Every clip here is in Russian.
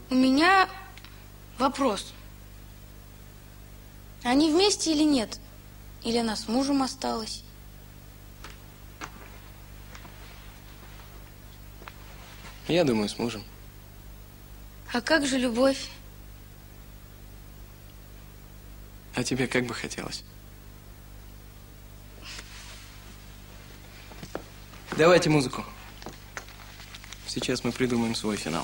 У меня вопрос. Они вместе или нет? Или она с мужем осталась? Я думаю, с мужем. А как же любовь? А тебе как бы хотелось? Давайте музыку. Сейчас мы придумаем свой финал.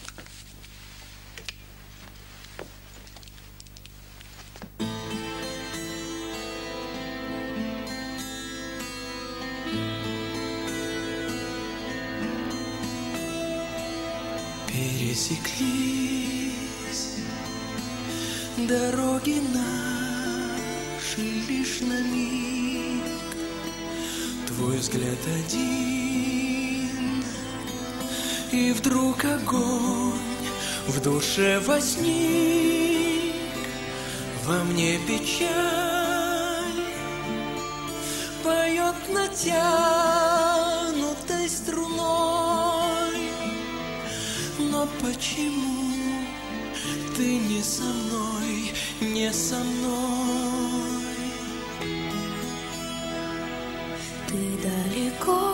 Пересеклись дороги наши лишь на миг. Твой взгляд один, и вдруг огонь в душе возник. Во мне печаль поет натянутой струной. Но почему ты не со мной, не со мной? Ты далеко,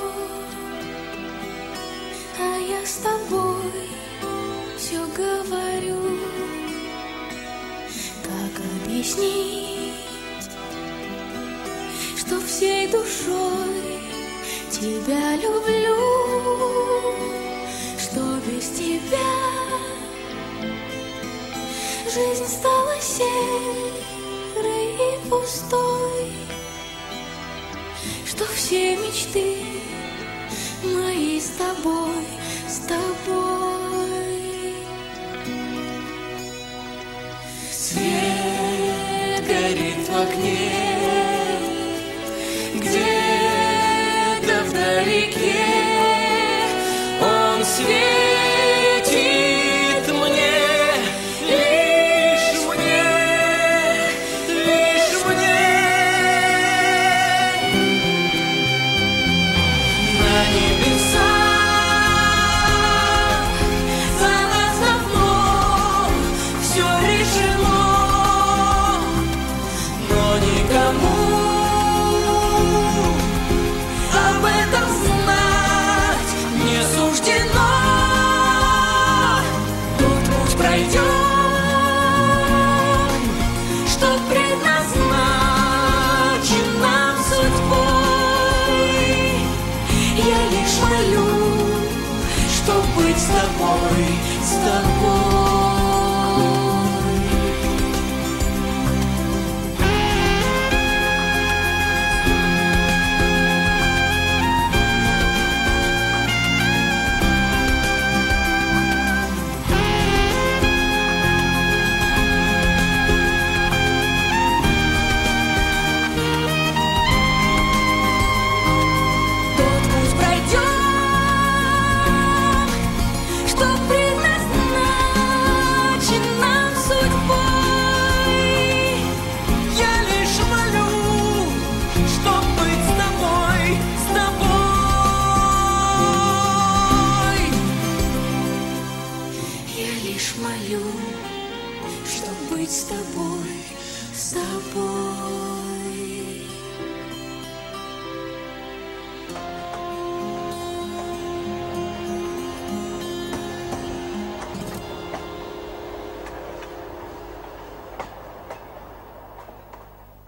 а я с тобой все говорю. Как объяснить, что всей душой тебя люблю, что без тебя жизнь стала серой и пустой, что все мечты мои с тобой, с тобой. Свет горит в окне, где-то вдалеке. Он светит мне, лишь мне, лишь мне. На небесах за нас давно все решено, но никому об этом знать не суждено. Тот путь пройдем, что предназначен нам судьбой. Я лишь молю, чтоб быть с тобой, с тобой. Тот путь пройдем, что предназначен нам судьбой. Я лишь молю, чтоб быть с тобой, с тобой. Я лишь молю, чтоб быть с тобой, с тобой.